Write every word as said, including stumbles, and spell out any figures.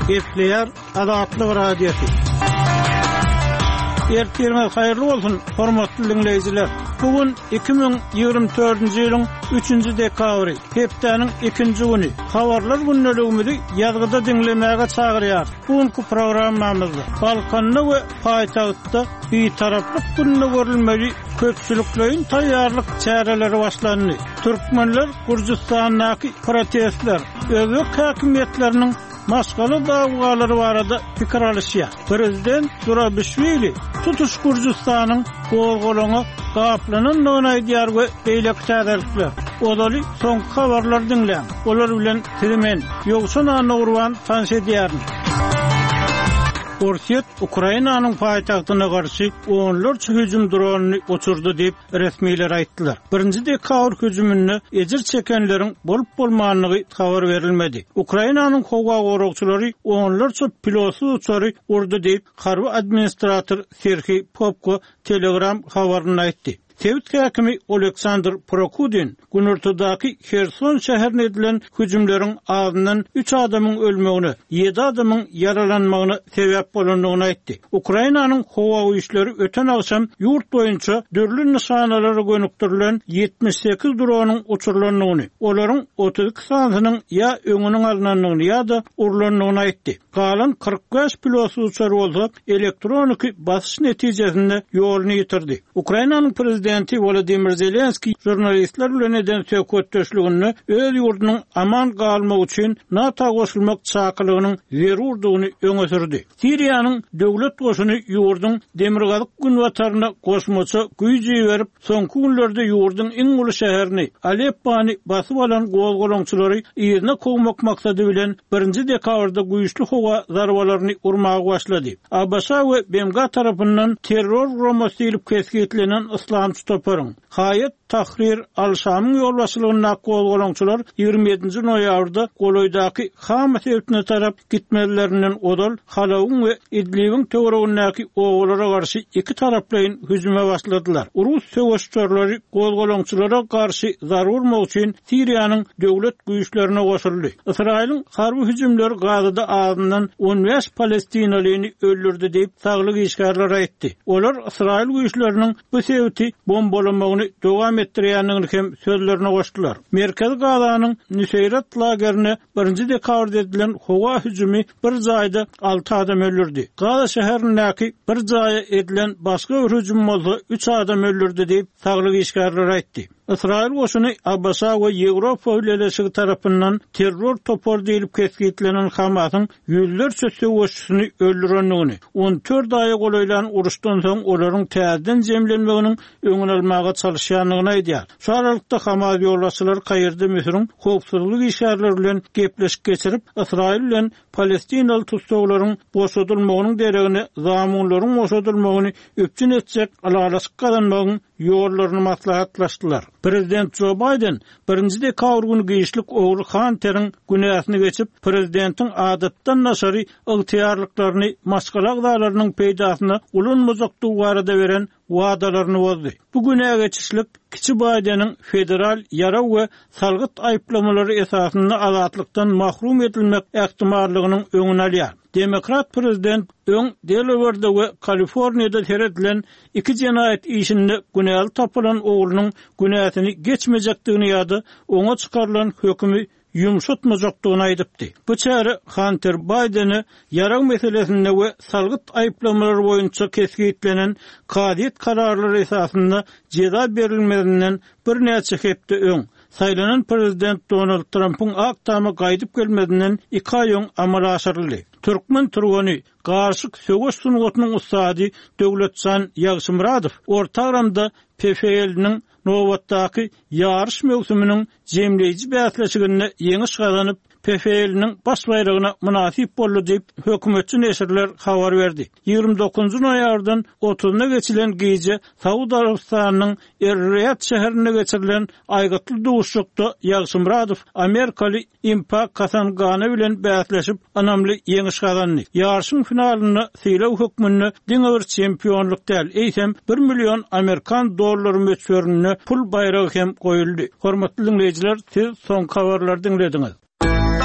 Gepleyer Azatlyk Radiosu. Ertirme hayırlı olsun, hormatly dinleyijiler. Bugün iki bin ýygrimi dördünji ýylyň üçünji dekabry, hepdeniň ikinji güni. Habarlar günneligimizi ýazgyda dinlemäge çagyrýar. Bugünkü programmamyzda Balkanda we paýtagtda betaraplyk gününe görülmeli köpçülüklerin taýýarlyk çäreleri başlandy. Türkmenler Gürjistanyňky protestler, özbek häkimetleriniň maskaly dawgalary barada pikir alışýar. Prezident Zurabishvili tutuş Gürjistanyň golgolaňy gaplanynyny aýdýar we beýlek täzelikler. Odaly soňky habarlar dinleň. Olar bilen Tilmen ýogşuna nurwan tanş edýär. Orsiýet Ukrainanyň paýtagtyna garşy onlarça hüjüm dronunu uçurdy diýip resmiler aýtdylar. Birinji dekabr hüjümüne ejir çekenleriň bolup bolmanlygy habar berilmedi. Ukrainanyň howa gorugçylary onlarça pilotsuz uçary urdy diýip harby administrator Serhiy Popko Telegram habaryny aýtdy. Tevit häkimi Oleksandr Prokudin günürtüdäki Kherson şäherine edilen hüjümleriň ardından üç adamyň ölmegini, ýedi adamyň yaralanmagyna sebäp bolandygyny aýtdy. Ukrainanyň howa güýçleri öten akşam ýurt boýunça dörli nişanalara gönükdirilen ýetmiş sekiz dronyň uçurulanyny, olaryň otuz iki sanynyň ýa öňüniň alınanyny ýa-da urulandygyny aýtdy. Galan kırk beş pilotsuz uçar bolsa elektronik basyş netijesinde ýoluny ýitirdi. Ukrainanyň prezidenti Volodymyr Zelenski jurnalistler bilen eden söhbetdeşligini öz ýurdunyň aman galmagy üçin NATO goşulmak çakylygynyň zerurdygyny öňe sürdi. Siriýanyň döwlet goşuny ýurdun demirgazyk günwataryna goşmaça güýji berip, soňky günlerde ýurdun iň uly şäherini Aleppany basyp alan golgolaňçylary ýerine kowmak maksady bilen birinji dekabrda güýçli howa zarbalaryny urmagy başlady. A B S we B M G tarapyndan terror romasy ilip keskitlenen İslam Toparın. Hayat Tahrir Al-Şam'ın yolbaşçylığına golgolaňçylar ýygrimi ýedinji noýabrda Goloýdaky Hama sewtine tarap gitmelerinden odal Halawyň we Idlib'in töweregindäki owalara garşy iki taraplaýyn hüjüme başladylar. Rus söwüşçüleri golgolaňçylara garşy zarur bolmak üçin Siriýanyň döwlet güýçlerine goşuldy. Israýlyň harby hüjümleri Gazada azyndan on beş Palestinalyny öldürdi diýip saglyk işgärler aýtdy. Olar Israýl güýçleriniň bu sewti bombalamagyny dowam etdirýändigini hem sözlerine goşdylar. Merkezi Gazanyň Nusayrat lagerine birinji dekabrda edilen howa hüjümi bir jaýda altı adam öldürdi. Gaza şäherindäki bir jaýa edilen başga bir hüjüm bolsa üç adam öldürdi diýip saglyk işgärler aýtdy. Israil goşuny A B S we Ýewropa ýöneşigi tarapyndan terror topar diýilip keskitlenen Hamasyň ýüzlerçe söwüşçüsini öldürendigini, on dört aýa golaýlan uruşdan soň olaryň täzeden jemlenmeginiň öňüni almaga çalışýanlygyny aýdýar. Şu aralykda Hamas ýolbaşçylary Kaýyrda Misriň howpsuzlyk işgärleri bilen gepleşik geçirip, Israil bilen Palestinaly tutsaklaryň boşadylmagynyň deregini, zamanlaryň boşadylmagyny öpçün etjek alalaşyk kazanmagyň ýollaryny maslahatlaşdylar. Prezident Joe Biden birinji dekabr günü giýişlik ogly Hunter'iň günäsini geçip, prezidentiň adatdan naşary ygtyýarlyklaryny maskalag daglarynyň peýdasyna ulanmazakdygy barada beren wadalaryny bozdy. Bu günä geçişlik Kiçi Biden'in federal yara we salgyt aýplamalary esasynda azatlykdan mahrum edilmek ähtimallygynyň öňüne alýar. Demokrat prezident öň Delaware'da we Kaliforniýada teredilen iki jenaýat işinde günäli tapylan oglunyň günäsini geçmejekdigini ýa-da oňa çykarylan hökümi yumşatmajakdygyny aýdypdy. Bu çäre Hunter Biden'i yara meselesinde we salgyt aýplamalary boýunça keskitlenen kadet kararlary esasynda jeda berilmedinden bir näçe hepde öň saýlanan prezident Donald Trump'ın aktamy gaýdyp gelmedinden iki aý öň amala aşyryldy. Türkmen turgany garşyk söwüş sunugatynyň ustady Döwletçan Ýagşymradow Ortaramda P F L'niň nowatdaky ýarış mewsüminiň jemleýiji bäsleşigine ýeňiş gazanyp P F L'niň baş bayragyna munasip boldy diýip hökümetçi neşirler habar berdi. ýygrimi dokuzunji noýabrdan otuzyna geçilen gece Saudy Arabistanynyň Er-Riyad şäherine geçirilen aýgatly duşukda Ýagşymradow Amerikaly Impa Kasangany bilen bäsleşip anamly ýeňiş gazandy. Ýarşyň finalyny sylaw hökmünde diňe bir çempionluk däl, eýsem bir million Amerikan dollary möçberine pul bayragy hem goýuldy. Hormatly dinleýijiler, siz soň habarlary dinlediňiz.